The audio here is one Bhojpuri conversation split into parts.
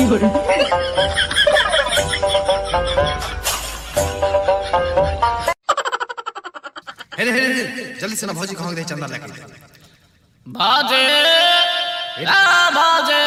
जल्दी से ना भौजी कहाँ गए चंदा लेके भाजे भाजे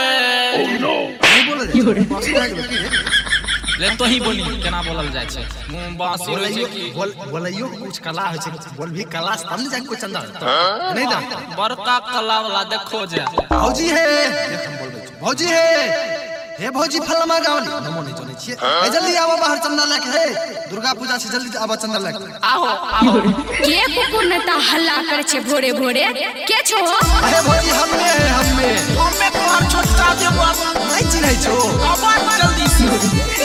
ले तो ही बोली केना बोलल जाय छै मुंह बासी होय छै कि बोलैयो कुछ कला होय छै बोल भी कला तब न जाके कोई चंदा नहीं दा बड़का कला वाला देखो जे भौजी है हम बोलबै भौजी है हे भौजी फलमा गावली नमो नहीं जाने छिए ए जल्दी आवा बाहर चंदा लेके हे दुर्गा पूजा से जल्दी आवा चंदा लेके आओ आओ के कुकुर नता हल्ला करे छे भोरे भोरे के छो अरे भौजी हम्मे तोहर छोटका देबो नहीं चिन्है छो आवा जल्दी से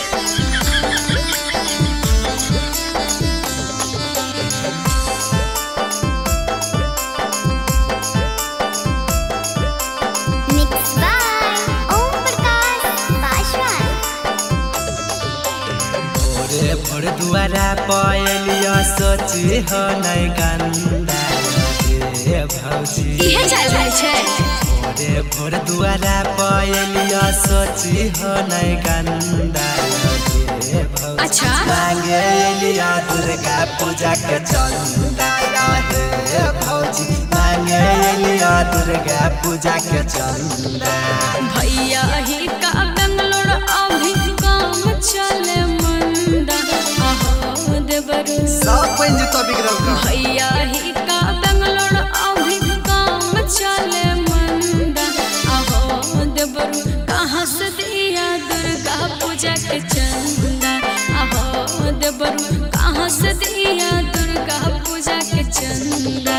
भोर दुआरा पयलिया सोची हो नहीं गंदा रे भौजी इहे चल रहल छै भोर दुआरा पयलिया सोची हो नहीं गंदा रे भौजी अच्छा मांगे लिया दुर्गा पूजा के चंदा रे भौजी मांगे लिया दुर्गा पूजा के चंदा भैया ही का बेंगलोर अभी काम चले मंदा आहो देवरू सब पैन जतो बिगड़ल का भैया ही का बेंगलोर अभी काम चले मंदा आहो देवरू कहाँ से दिया दुर्गा पूजा के चंदा आहो देवरू कहाँ से दिया दुर्गा पूजा के चंदा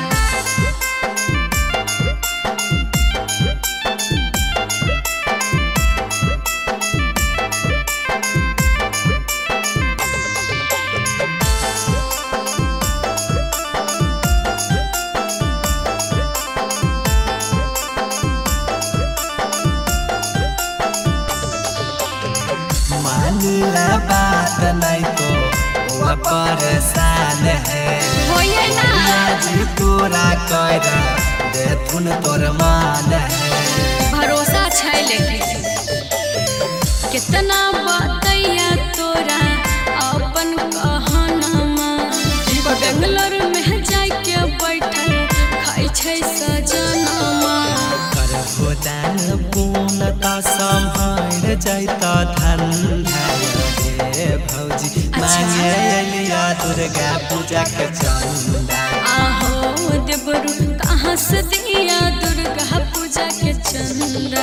मानिला बात नहीं तो वो परेशान है होइए ना जी पूरा कर दे तुन तोर मान है भरोसा छै लेकिन कितना बतैया तोरा अपन कहनमा बेंगलोर में जाके बैठल खाई छै सजनमा कर भोदान पूर्णता संभाल जाता धंधा रे भौजी मांगे लिया दुर्गा पूजा के चंदा आहो देवरू कहाँ से दिया दुर्गा पूजा के चंदा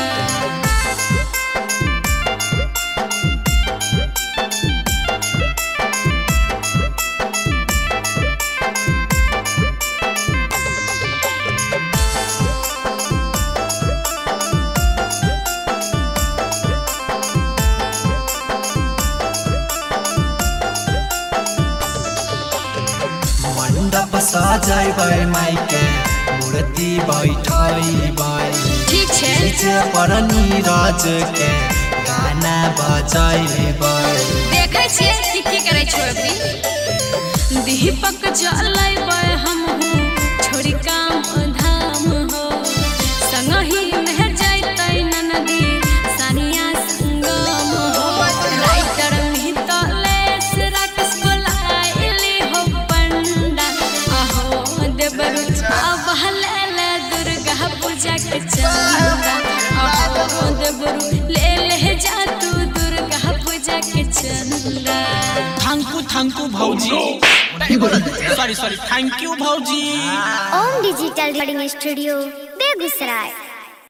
मंडप सजाइबै माइके मूर्ति बैठैबै ठीक छै पीछे पर नीरज के गाना बजैबै देखै छियै की करै छो अभी दीपक जलैबै हमहू छोड़ी काम धाम हो संगही में जैतै ननदी सानिया संगम हो राइटर मितलेश राकेश बोलाइली हो पंडा आहो देवरू अब ले दुर्गा पूजा के चंदा आहो देवरू ले जा तू दुर्गा पूजा के चंदा थैंक यू भौजी सॉरी थैंक यू भौजी Om digital recording studio Begusarai.